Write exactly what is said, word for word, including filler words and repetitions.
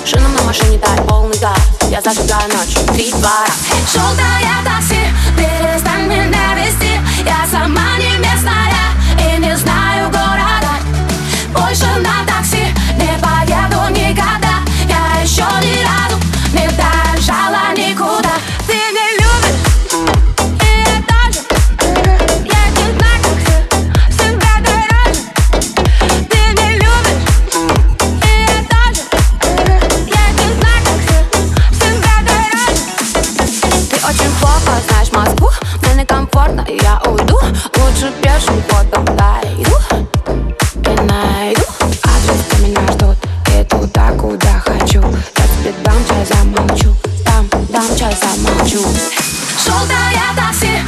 Шинам на машине дай полный газ. Я зажигаю ночью три-два. Желтое такси, перестань меня вести. Я сама не местная и не знаю города. Больше на такси не поеду никогда. Я еще ни разу не доезжала никуда. Ты не любишь, и я тоже. Едешь на такси, всегда дороже. Ты не любишь, и я тоже. Едешь на такси, всегда дороже. Ты очень плохо знаешь Москву. Мне некомфортно, и я уйду. Лучше пешим ходом дойду и найду. Адрес, где меня ждут, и туда, куда хочу. Я тебе дам чай, замолчу. Дам, дам чай, замолчу. Желтое такси,